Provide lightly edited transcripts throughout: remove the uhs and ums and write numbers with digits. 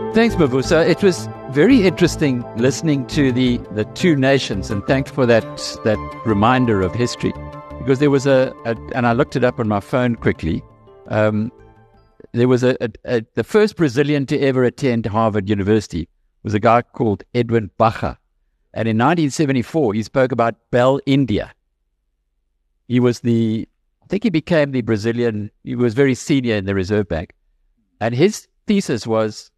Thanks, Mavuso. It was very interesting listening to the two nations, and thanks for that reminder of history. Because there was and I looked it up on my phone quickly. There was the first Brazilian to ever attend Harvard University was a guy called Edwin Bacher. And in 1974, he spoke about Bell India. He became the Brazilian, he was very senior in the Reserve Bank. And his thesis was,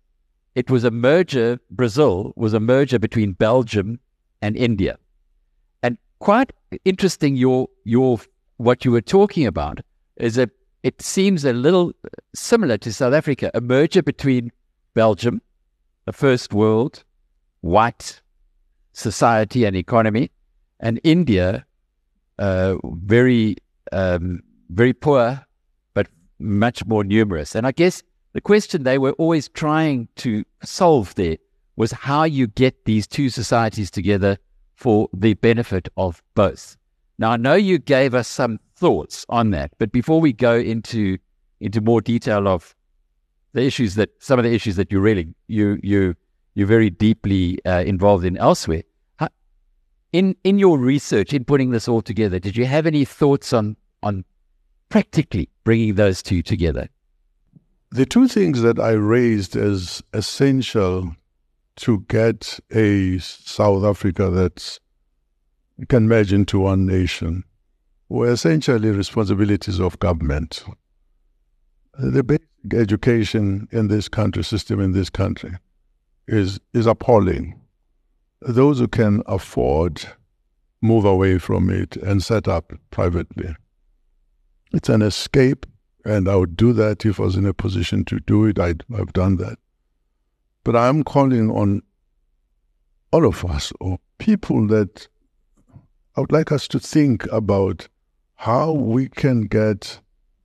Brazil was a merger between Belgium and India. And quite interesting, what you were talking about is that it seems a little similar to South Africa, a merger between Belgium, a first world, white society and economy, and India, very poor, but much more numerous. And I guess the question they were always trying to solve there was how you get these two societies together for the benefit of both. Now, I know you gave us some thoughts on that, but before we go into more detail of some of the issues that you're very deeply involved in elsewhere, in your research, in putting this all together, did you have any thoughts on practically bringing those two together? The two things that I raised as essential to get a South Africa that can merge into one nation were essentially responsibilities of government. The basic education in this country, system in this country, is appalling. Those who can afford move away from it and set up privately. It's an escape, and I would do that if I was in a position to do it. I've done that. But I'm calling on all of us, or people, that I would like us to think about how we can get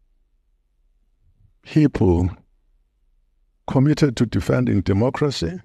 people committed to defending democracy,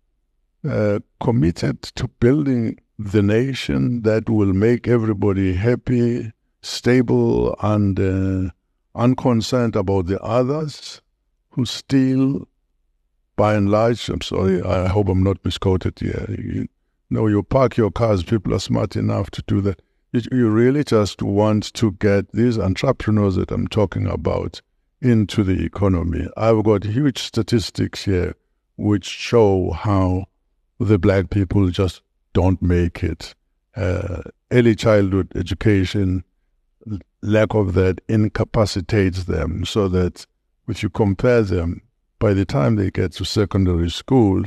committed to building the nation that will make everybody happy, stable, and unconcerned about the others who still, by and large, I'm sorry, I hope I'm not misquoted here. You park your cars, people are smart enough to do that. You really just want to get these entrepreneurs that I'm talking about into the economy. I've got huge statistics here which show how the black people just don't make it. Early childhood education, lack of that incapacitates them, so that if you compare them, by the time they get to secondary school,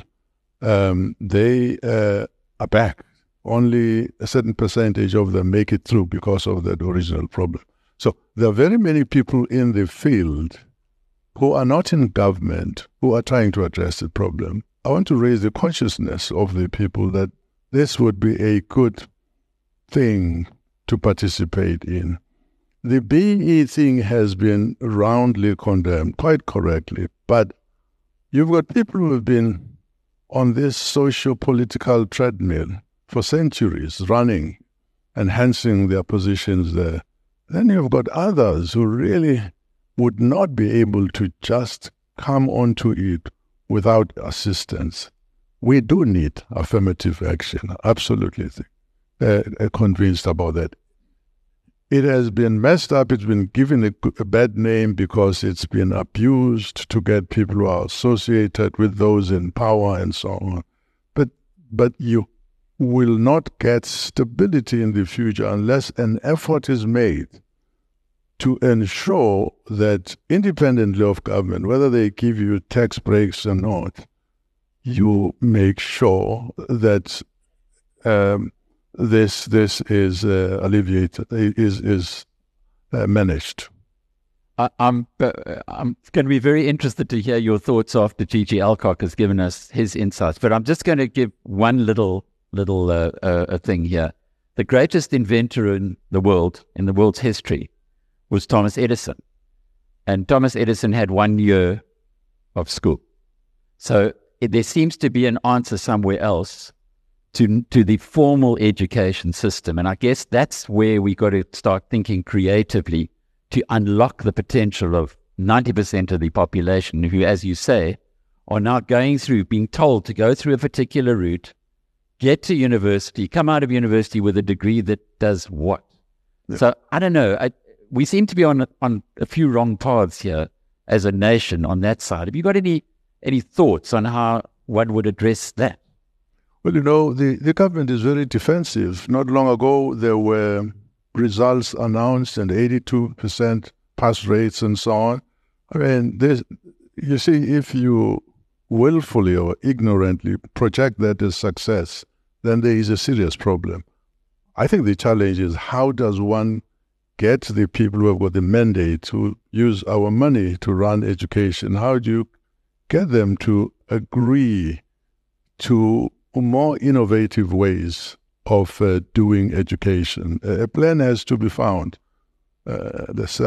they are back. Only a certain percentage of them make it through because of that original problem. So there are very many people in the field who are not in government who are trying to address the problem. I want to raise the consciousness of the people that this would be a good thing to participate in. The BE thing has been roundly condemned, quite correctly, but you've got people who have been on this socio-political treadmill for centuries, running, enhancing their positions there. Then you've got others who really would not be able to just come onto it without assistance. We do need affirmative action, absolutely convinced about that. It has been messed up, it's been given a bad name because it's been abused to get people who are associated with those in power and so on. But you will not get stability in the future unless an effort is made to ensure that, independently of government, whether they give you tax breaks or not, you make sure that this is alleviated, is managed. I'm going to be very interested to hear your thoughts after G.G. Alcock has given us his insights. But I'm just going to give one little thing here. The greatest inventor in the world's history, was Thomas Edison. And Thomas Edison had 1 year of school. So there seems to be an answer somewhere else to the formal education system. And I guess that's where we got to start thinking creatively to unlock the potential of 90% of the population who, as you say, are now being told to go through a particular route, get to university, come out of university with a degree that does what? Yeah. So I don't know. We seem to be on a few wrong paths here as a nation on that side. Have you got any thoughts on how one would address that? Well, the government is very defensive. Not long ago, there were results announced and 82% pass rates and so on. I mean, you see, if you willfully or ignorantly project that as success, then there is a serious problem. I think the challenge is, how does one get the people who have got the mandate to use our money to run education? How do you get them to agree to more innovative ways of doing education? A plan has to be found. This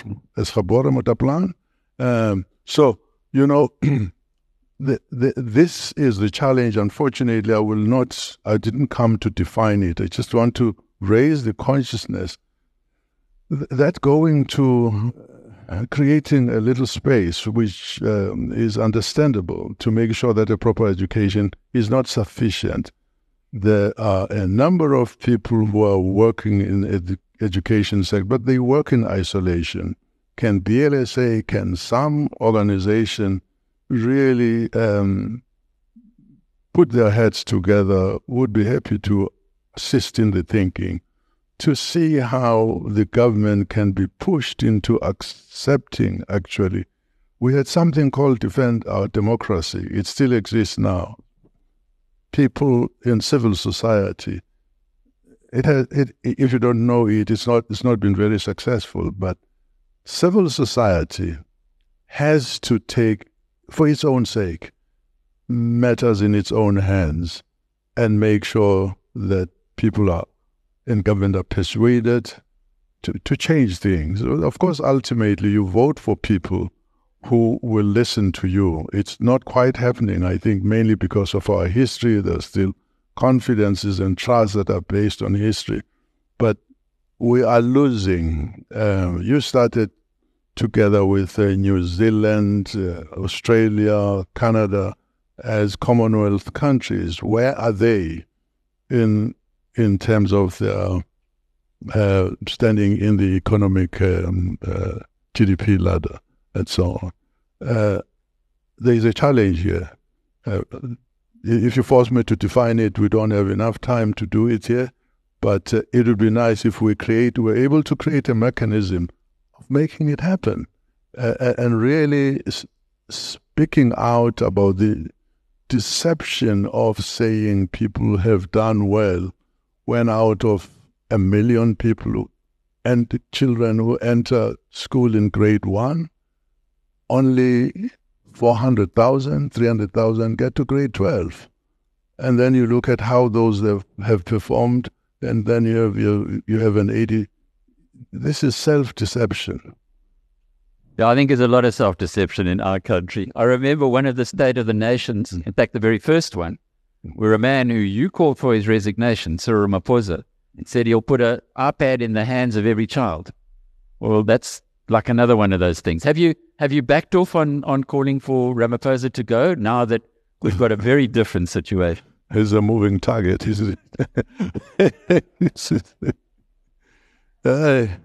is the challenge. Unfortunately, I didn't come to define it. I just want to raise the consciousness that going to creating a little space which is understandable to make sure that a proper education is not sufficient. There are a number of people who are working in the education sector, but they work in isolation. Can BLSA, can some organization really put their heads together? Would be happy to assist in the thinking, to see how the government can be pushed into accepting, actually. We had something called Defend Our Democracy. It still exists now. People in civil society, if you don't know it, it's not been very successful, but civil society has to take, for its own sake, matters in its own hands and make sure that people in government are persuaded to change things. Of course, ultimately, you vote for people who will listen to you. It's not quite happening, I think, mainly because of our history. There's still confidences and trusts that are based on history. But we are losing. You started together with New Zealand, Australia, Canada as Commonwealth countries. Where are they in terms of their standing in the economic GDP ladder and so on? There is a challenge here. If you force me to define it, we don't have enough time to do it here, but it would be nice if we're able to create a mechanism of making it happen and really speaking out about the deception of saying people have done well, when out of 1 million people and children who enter school in grade 1, only 400,000, 300,000 get to grade 12. And then you look at how those have performed, and then you have an 80. This is self-deception. Yeah, I think there's a lot of self-deception in our country. I remember one of the State of the Nations, in fact, the very first one, where a man who you called for his resignation, Cyril Ramaphosa, said he'll put an iPad in the hands of every child. Well, that's like another one of those things. Have you backed off on calling for Ramaphosa to go now that we've got a very different situation? He's a moving target, isn't it?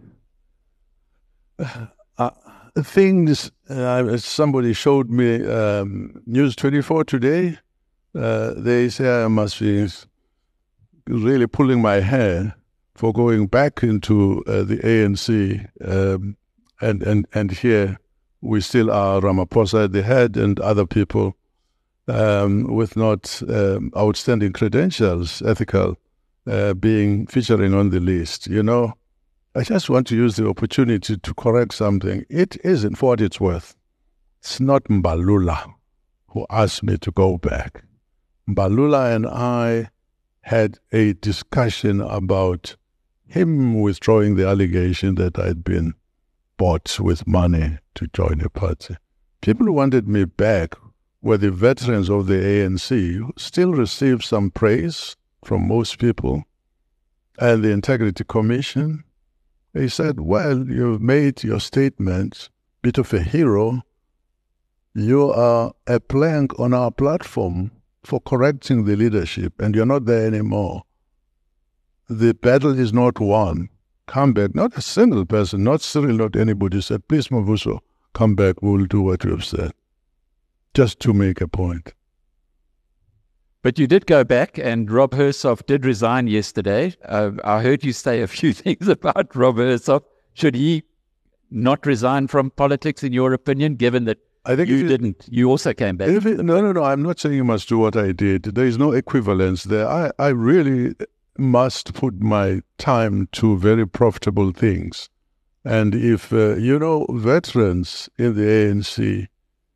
Things, somebody showed me News 24 today. They say I must be really pulling my hair for going back into the ANC, and here we still are Ramaphosa at the head and other people with not outstanding credentials, ethical, featuring on the list. I just want to use the opportunity to correct something. It isn't, for what it's worth, it's not Mbalula who asked me to go back. Mbalula and I had a discussion about him withdrawing the allegation that I'd been bought with money to join a party. People who wanted me back were the veterans of the ANC, who still received some praise from most people, and the Integrity Commission. They said, well, you've made your statement, bit of a hero. you are a plank on our platform for correcting the leadership, and you're not there anymore. The battle is not won. Come back. Not a single person, not Cyril, not anybody said, please, Mavuso, come back, we'll do what you have said. Just to make a point. But you did go back, and Rob Hersoff did resign yesterday. I heard you say a few things about Rob Hersoff. Should he not resign from politics, in your opinion, given that I think you didn't? You also came back. No. I'm not saying you must do what I did. There is no equivalence there. I really must put my time to very profitable things. And if, veterans in the ANC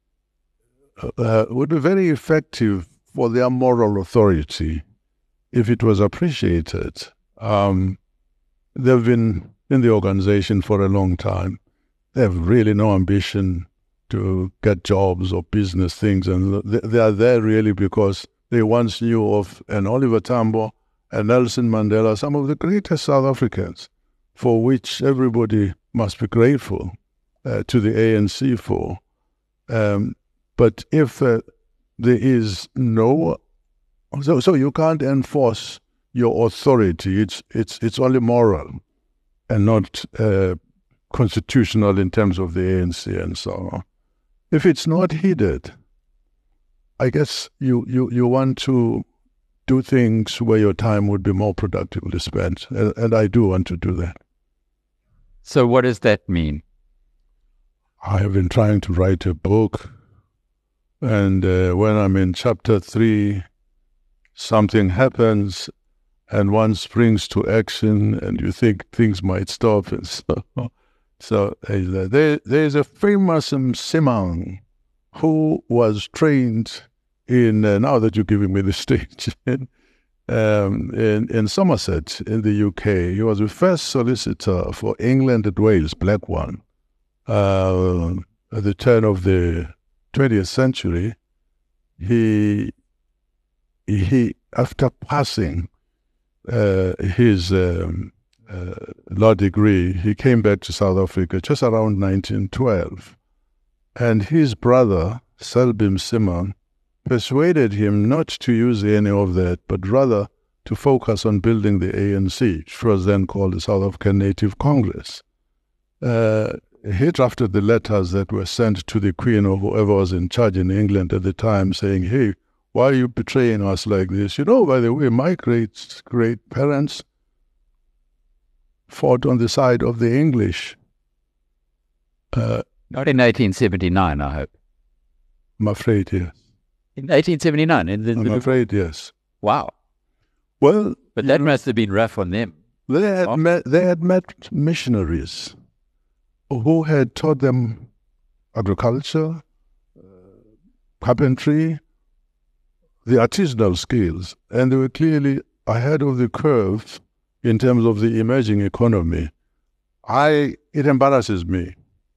would be very effective for their moral authority if it was appreciated. They've been in the organization for a long time. They have really no ambition to get jobs or business things, and they are there really because they once knew of an Oliver Tambo and Nelson Mandela, some of the greatest South Africans, for which everybody must be grateful to the ANC for. But if there is no, so you can't enforce your authority. It's only moral and not constitutional in terms of the ANC and so on. If it's not heeded, I guess you want to do things where your time would be more productively spent, and I do want to do that. So what does that mean? I have been trying to write a book, and when I'm in chapter 3, something happens, and one springs to action, and you think things might stop, and so there's a famous Msimang who was trained in, now that you're giving me the stage, in Somerset in the UK. He was the first solicitor for England and Wales, black one, at the turn of the 20th century. He after passing his law degree, he came back to South Africa just around 1912. And his brother, Selby Msimang, persuaded him not to use any of that, but rather to focus on building the ANC, which was then called the South African Native Congress. He drafted the letters that were sent to the Queen or whoever was in charge in England at the time, saying, hey, why are you betraying us like this? You know, by the way, my great-great-parents fought on the side of the English. Not in 1879, I hope. I'm afraid, yes. In 1879? I'm afraid, yes. Wow. Well, but that must have been rough on them. They had met missionaries who had taught them agriculture, carpentry, the artisanal skills, and they were clearly ahead of the curve in terms of the emerging economy. It embarrasses me,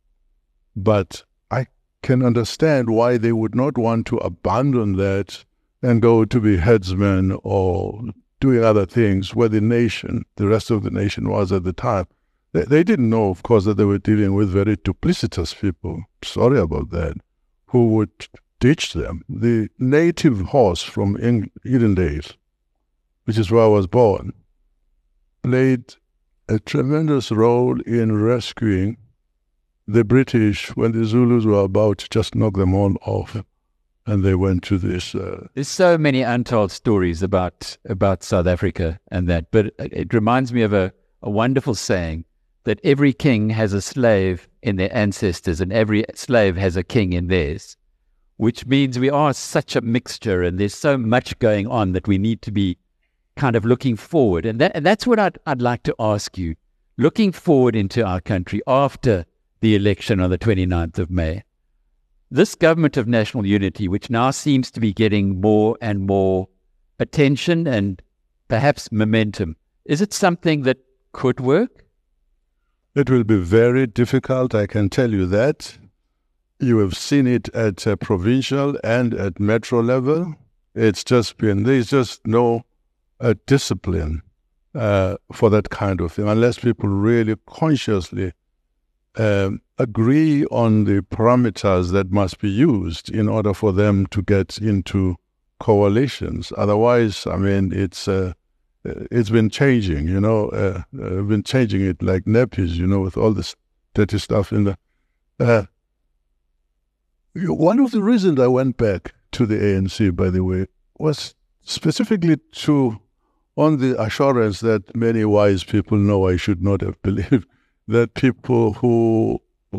but I can understand why they would not want to abandon that and go to be headsmen or doing other things where the rest of the nation was at the time. They didn't know, of course, that they were dealing with very duplicitous people, sorry about that, who would teach them. The native horse from Edendale, which is where I was born, played a tremendous role in rescuing the British when the Zulus were about to just knock them all off, and they went to this. There's so many untold stories about South Africa and that, but it reminds me of a wonderful saying that every king has a slave in their ancestors and every slave has a king in theirs, which means we are such a mixture and there's so much going on that we need to be kind of looking forward. And that's what I'd like to ask you. Looking forward into our country after the election on the 29th of May, this government of national unity, which now seems to be getting more and more attention and perhaps momentum, is it something that could work? It will be very difficult, I can tell you that. You have seen it at provincial and at metro level. There's just no discipline for that kind of thing, unless people really consciously agree on the parameters that must be used in order for them to get into coalitions. Otherwise, I mean, it's been changing, been changing it like nappies, with all this dirty stuff in the... one of the reasons I went back to the ANC, by the way, was specifically on the assurance that many wise people know I should not have believed, that people who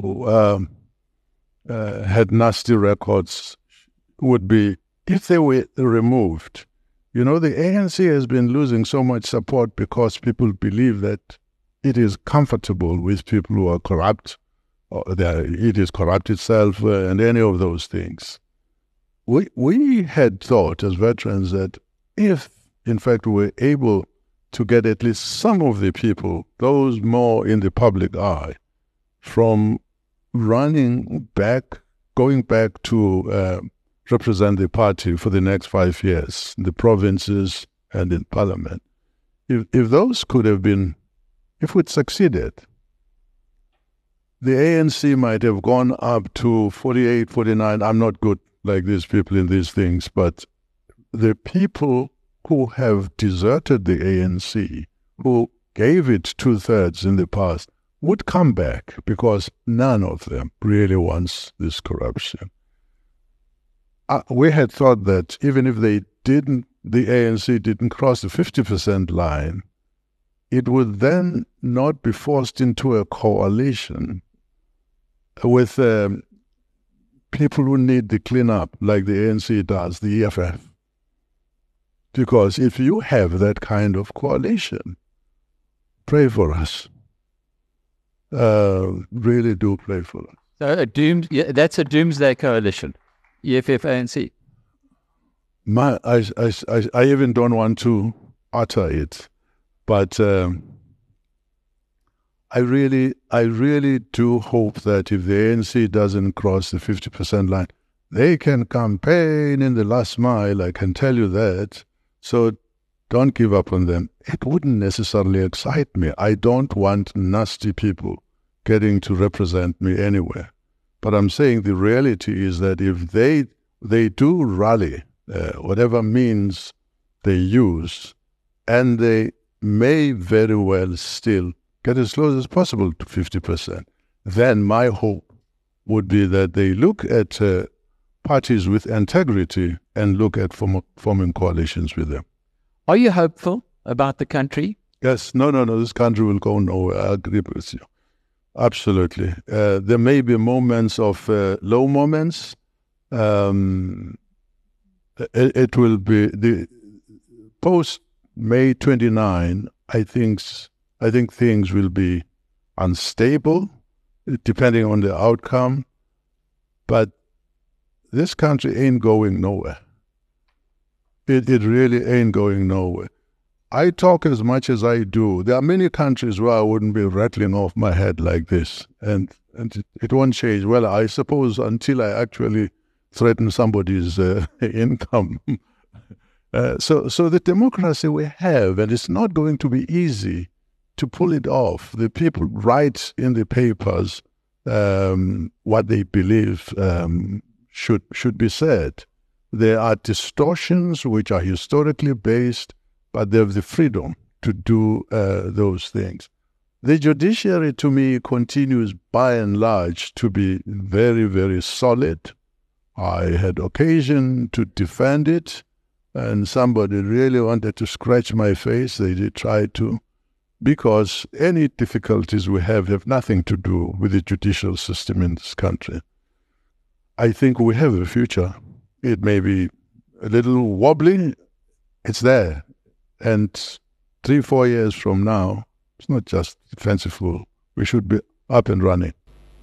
had nasty records would be, if they were removed. The ANC has been losing so much support because people believe that it is comfortable with people who are corrupt, or that it is corrupt itself, and any of those things. We had thought as veterans that if, in fact, we were able to get at least some of the people, those more in the public eye, from going back to represent the party for the next 5 years, in the provinces and in parliament. If those could have been, if we'd succeeded, the ANC might have gone up to 48, 49. I'm not good like these people in these things, but the people who have deserted the ANC, who gave it 2/3 in the past, would come back because none of them really wants this corruption. We had thought that even if the ANC didn't cross the 50% line, it would then not be forced into a coalition with people who need the cleanup like the ANC does, the EFF. Because if you have that kind of coalition, pray for us. Really do pray for us. So that's a doomsday coalition, EFF, ANC. I even don't want to utter it, but I really do hope that if the ANC doesn't cross the 50% line, they can campaign in the last mile, I can tell you that. So don't give up on them. It wouldn't necessarily excite me. I don't want nasty people getting to represent me anywhere. But I'm saying the reality is that if they do rally, whatever means they use, and they may very well still get as close as possible to 50%, then my hope would be that they look at parties with integrity and look at forming coalitions with them. Are you hopeful about the country? Yes. No. This country will go nowhere. I agree with you. Absolutely. There may be moments of low moments. It will be the post-May 29. I think things will be unstable, depending on the outcome. But this country ain't going nowhere. It really ain't going nowhere. I talk as much as I do. There are many countries where I wouldn't be rattling off my head like this, and it won't change. Well, I suppose until I actually threaten somebody's income. So the democracy we have, and it's not going to be easy to pull it off. The people write in the papers what they believe should be said. There are distortions which are historically based, but they have the freedom to do those things. The judiciary, to me, continues by and large to be very, very solid. I had occasion to defend it, and somebody really wanted to scratch my face. They did try to, because any difficulties we have nothing to do with the judicial system in this country. I think we have a future. It may be a little wobbly. It's there. And 3-4 years from now, it's not just fanciful. We should be up and running.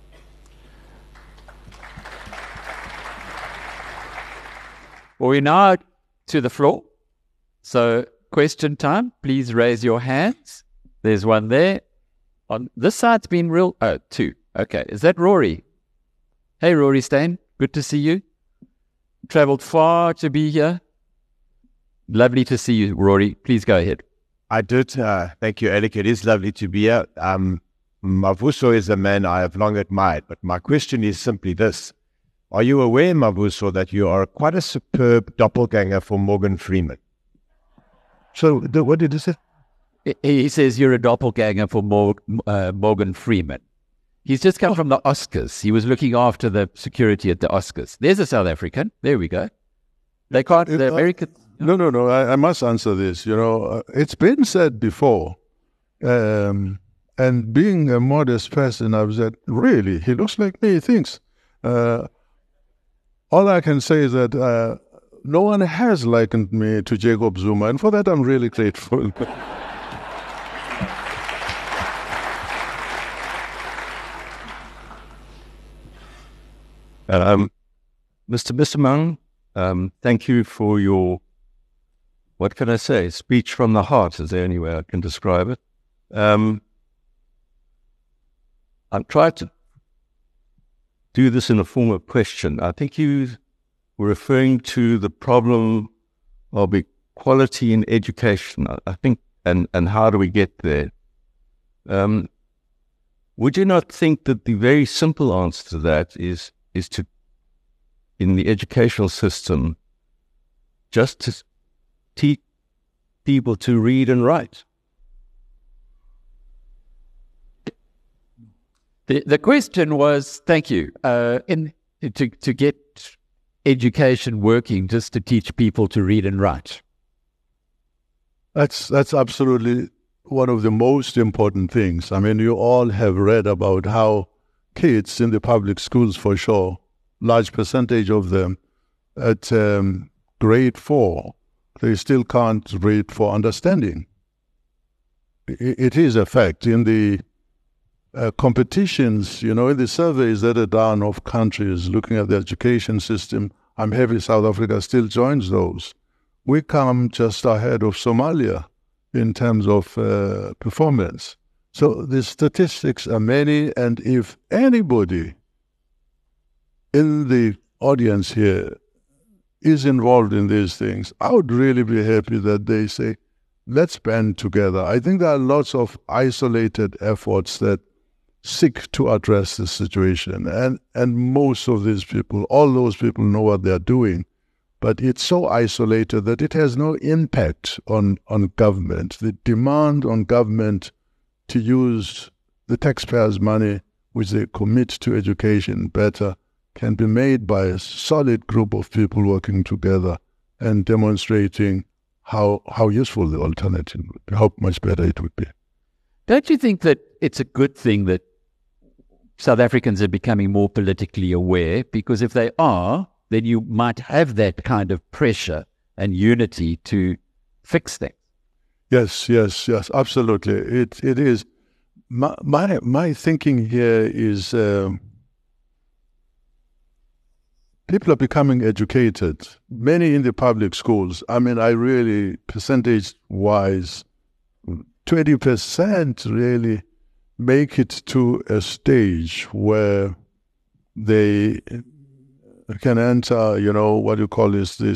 Well, we're now to the floor. So question time. Please raise your hands. There's one there. On this side's been real. Oh, two. Okay. Is that Rory? Hey, Rory Steyn. Good to see you. Traveled far to be here. Lovely to see you, Rory. Please go ahead. I did. Thank you, Alec. It is lovely to be here. Mavuso is a man I have long admired, but my question is simply this. Are you aware, Mavuso, that you are quite a superb doppelganger for Morgan Freeman? So, what did you say? He says you're a doppelganger for Morgan Freeman. He's just come from the Oscars. He was looking after the security at the Oscars. There's a South African. There we go. They can't, the American... No. I must answer this. It's been said before, and being a modest person, I've said, really, he looks like me, he thinks. All I can say is that no one has likened me to Jacob Zuma, and for that I'm really grateful. Mr. Mang, thank you for your, what can I say, speech from the heart is the only way I can describe it. I've tried to do this in the form of question. I think you were referring to the problem of equality in education, I think, and how do we get there? Would you not think that the very simple answer to that is to, in the educational system, just to teach people to read and write? The question was, thank you, to get education working, just to teach people to read and write. That's absolutely one of the most important things. I mean, you all have read about how kids in the public schools, for sure, large percentage of them at grade 4, they still can't read for understanding. It is a fact. In the competitions, in the surveys that are done of countries looking at the education system, I'm happy South Africa still joins those. We come just ahead of Somalia in terms of performance. So the statistics are many, and if anybody in the audience here is involved in these things, I would really be happy that they say, let's band together. I think there are lots of isolated efforts that seek to address this situation. And most of these people, all those people know what they're doing, but it's so isolated that it has no impact on government. The demand on government to use the taxpayers' money, which they commit to education better, can be made by a solid group of people working together and demonstrating how useful the alternative would be, how much better it would be. Don't you think that it's a good thing that South Africans are becoming more politically aware? Because if they are, then you might have that kind of pressure and unity to fix things. Yes, absolutely. It is. My thinking here is people are becoming educated, many in the public schools. I mean, I really, percentage-wise, 20% really make it to a stage where they can enter, what you call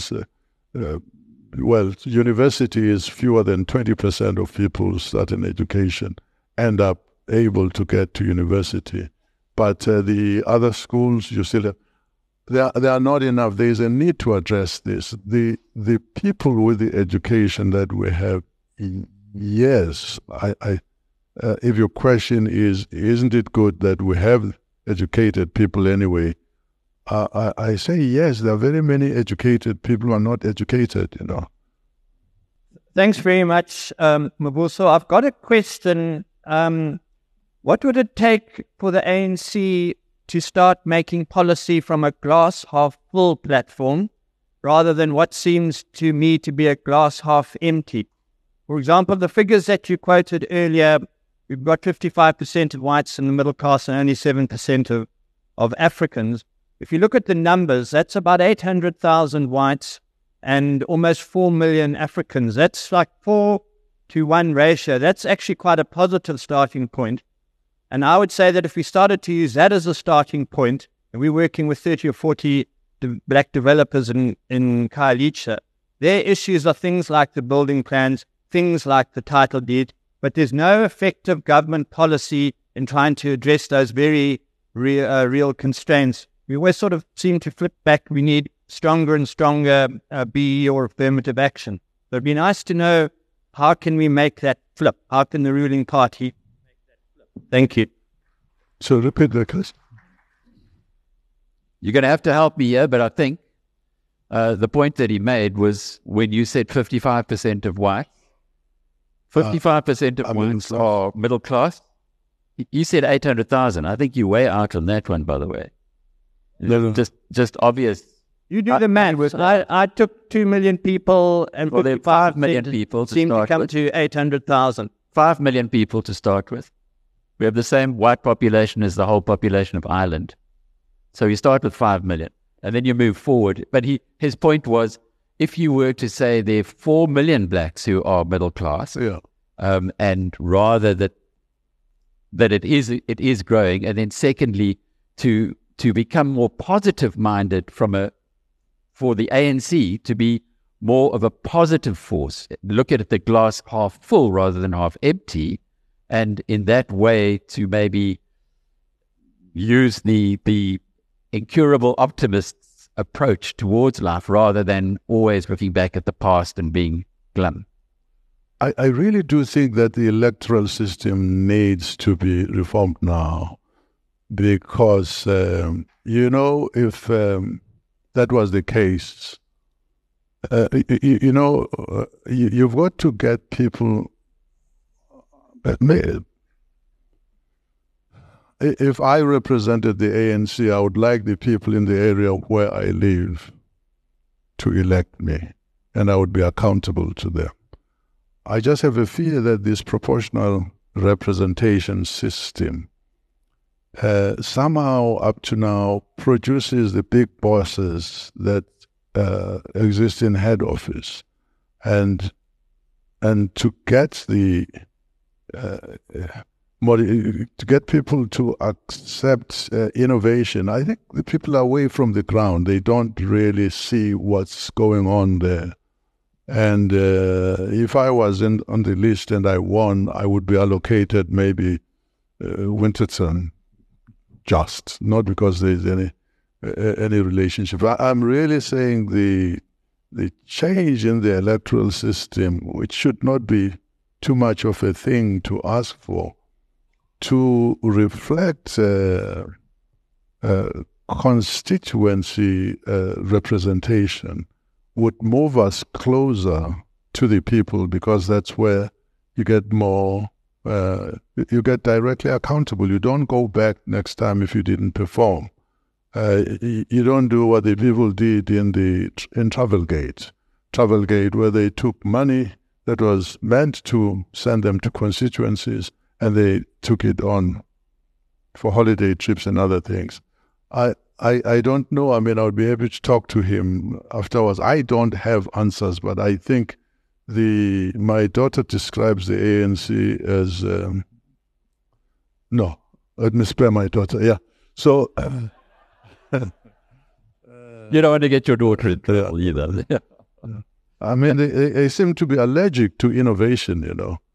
university is fewer than 20% of people start an education, end up able to get to university. But the other schools, you still have, they are not enough. There is a need to address this. The people with the education that we have, yes, if your question is, isn't it good that we have educated people anyway? I say yes, there are very many educated people who are not educated, Thanks very much, Mabuso. I've got a question. What would it take for the ANC to start making policy from a glass half full platform rather than what seems to me to be a glass half empty? For example, the figures that you quoted earlier, we've got 55% of whites in the middle class and only 7% of Africans. If you look at the numbers, that's about 800,000 whites and almost 4 million Africans. That's like 4-to-1 ratio. That's actually quite a positive starting point. And I would say that if we started to use that as a starting point, and we're working with 30 or 40 black developers in Khayelitsha, their issues are things like the building plans, things like the title deed, but there's no effective government policy in trying to address those very real constraints. We always sort of seem to flip back. We need stronger and stronger BE or affirmative action. But it'd be nice to know, how can we make that flip? How can the ruling party make that flip? Thank you. So repeat the question. You're going to have to help me here, but I think the point that he made was when you said 55% of whites, 55% of whites are middle class. You said 800,000. I think you're way out on that one, by the way. No. Just obvious. You do the math. I took 2 million people, and Well, there are 5 million people to seem to start come with. to 800,000. 5 million people to start with. We have the same white population as the whole population of Ireland. So you start with 5 million, and then you move forward. But his point was, if you were to say there are 4 million blacks who are middle class, Yeah. and rather that it is growing, and then secondly, to become more positive minded for the ANC to be more of a positive force, look at the glass half full rather than half empty, and in that way to maybe use the incurable optimist's approach towards life rather than always looking back at the past and being glum. I really do think that the electoral system needs to be reformed now, because, if that was the case, you've got to get people. If I represented the ANC, I would like the people in the area where I live to elect me, and I would be accountable to them. I just have a fear that this proportional representation system somehow up to now produces the big bosses that exist in head office, and to get to get people to accept innovation. I think the people are away from the ground. They don't really see what's going on there. And if I was on the list and I won, I would be allocated maybe Winterton, just not because there's any relationship. I'm really saying the change in the electoral system, which should not be too much of a thing to ask for, to reflect constituency representation, would move us closer to the people, because that's where you get more, you get directly accountable. You don't go back next time if you didn't perform. You don't do what the people did in Travelgate, where they took money that was meant to send them to constituencies and they took it on for holiday trips and other things. I don't know. I mean, I would be happy to talk to him afterwards. I don't have answers, but I think my daughter describes the ANC as no. Let me spare my daughter. Yeah. So You don't want to get your daughter in trouble either. I mean, they seem to be allergic to innovation.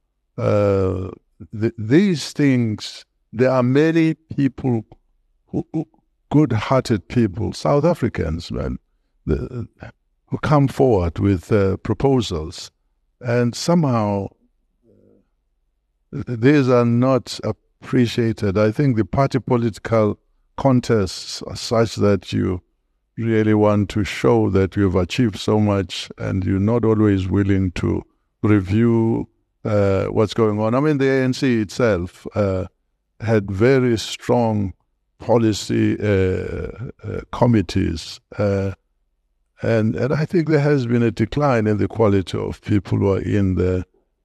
These things. There are many people good-hearted people, South Africans, man, who come forward with proposals, and somehow these are not appreciated. I think the party political contests are such that you really want to show that you've achieved so much, and you're not always willing to review what's going on. I mean, the ANC itself had very strong policy committees, and I think there has been a decline in the quality of people who are in there.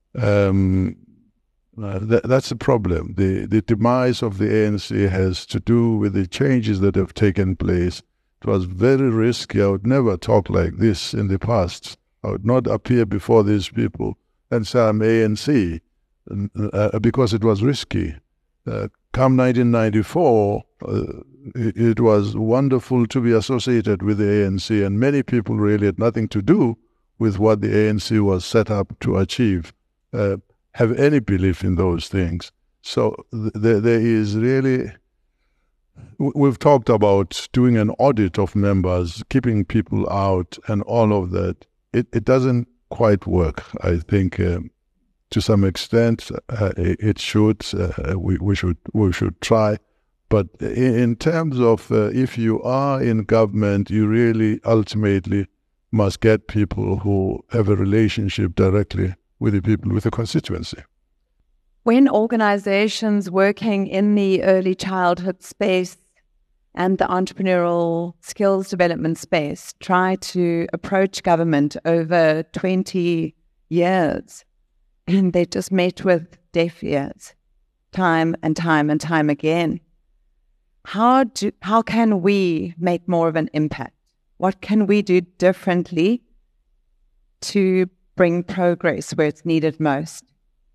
That's a problem. The demise of the ANC has to do with the changes that have taken place. It was very risky. I would never talk like this in the past. I would not appear before these people and say I'm ANC because it was risky. Come 1994, it was wonderful to be associated with the ANC, and many people really had nothing to do with what the ANC was set up to achieve. have any belief in those things. So there is really, we've talked about doing an audit of members, keeping people out and all of that. It doesn't quite work. I think to some extent it should. We should try. But in terms of if you are in government, you really ultimately must get people who have a relationship directly with the people, with the constituency. When organizations working in the early childhood space and the entrepreneurial skills development space try to approach government over 20 years, and they just met with deaf ears time and time and time again, how can we make more of an impact? What can we do differently to bring progress where it's needed most?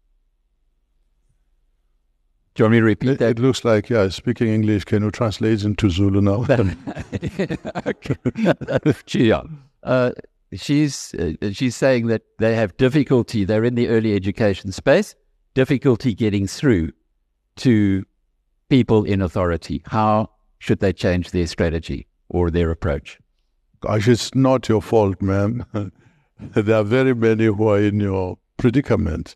Do you want me to repeat that? It looks like, speaking English. Can you translate into Zulu now? She's saying that they have difficulty, they're in the early education space, difficulty getting through to people in authority. How should they change their strategy or their approach? Gosh, it's not your fault, ma'am. There are very many who are in your predicament.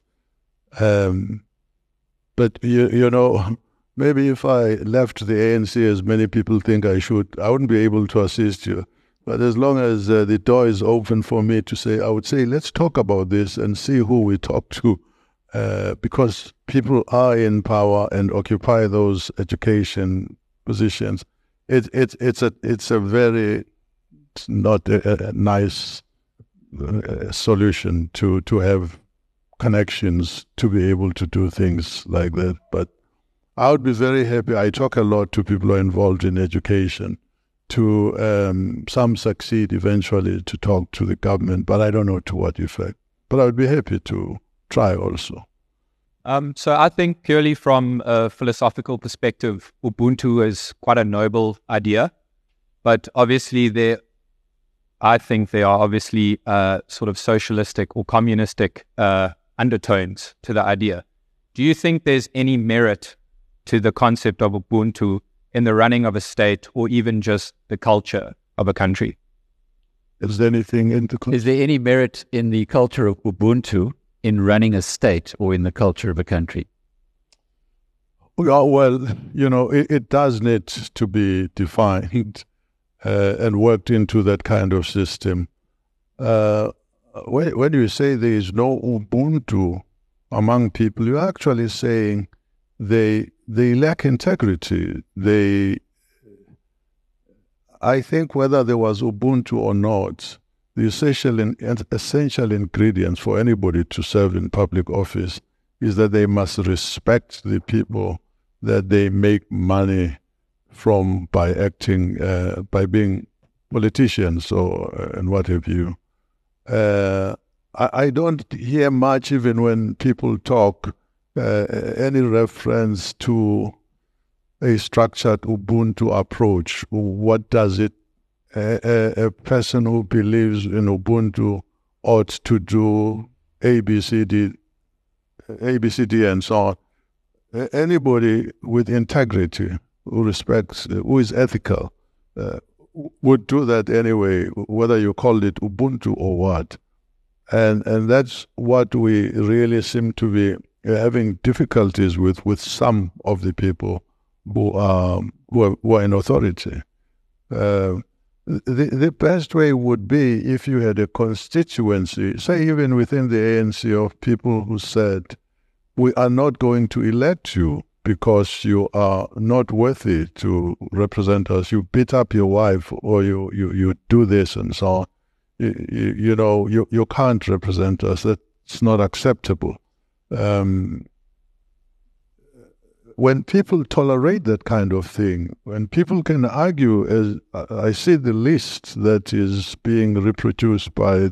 But, you know, maybe if I left the ANC as many people think I should, I wouldn't be able to assist you. But as long as the door is open for me to say, I would say, let's talk about this and see who we talk to. Because people are in power and occupy those education positions. It's a very not a nice solution to have connections to be able to do things like that. But I would be very happy. I talk a lot to people who are involved in education. Some succeed eventually to talk to the government, but I don't know to what effect. But I would be happy to try also. So I think purely from a philosophical perspective, Ubuntu is quite a noble idea. But obviously I think there are obviously sort of socialistic or communistic undertones to the idea. Do you think there's any merit to the concept of Ubuntu in the running of a state or even just the culture of a country? Is there any merit in the culture of Ubuntu in running a state or in the culture of a country? Well, you know, it does need to be defined and worked into that kind of system. When you say there is no Ubuntu among people, you're actually saying they lack integrity. I think whether there was Ubuntu or not, the essential ingredients for anybody to serve in public office is that they must respect the people that they make money from by acting, by being politicians and what have you. I don't hear much, even when people talk, any reference to a structured Ubuntu approach. What does it, a person who believes in Ubuntu ought to do A, B, C, D, and so on. Anybody with integrity, who respects, who is ethical, would do that anyway, whether you call it Ubuntu or what. And that's what we really seem to be having difficulties with some of the people who are in authority. The best way would be if you had a constituency, say even within the ANC, of people who said, we are not going to elect you because you are not worthy to represent us. You beat up your wife, or you do this and so on. You can't represent us. That's not acceptable. When people tolerate that kind of thing, when people can argue, as I see the list that is being reproduced by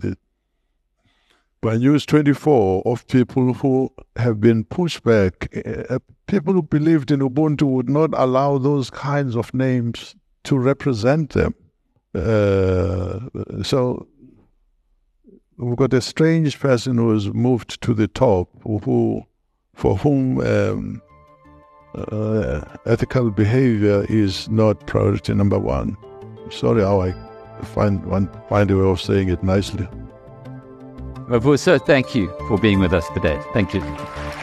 News 24 of people who have been pushed back, people who believed in Ubuntu would not allow those kinds of names to represent them. So we've got a strange person who has moved to the top, for whom ethical behavior is not priority number one. Sorry how I find a way of saying it nicely. Mavuso, thank you for being with us today. Thank you.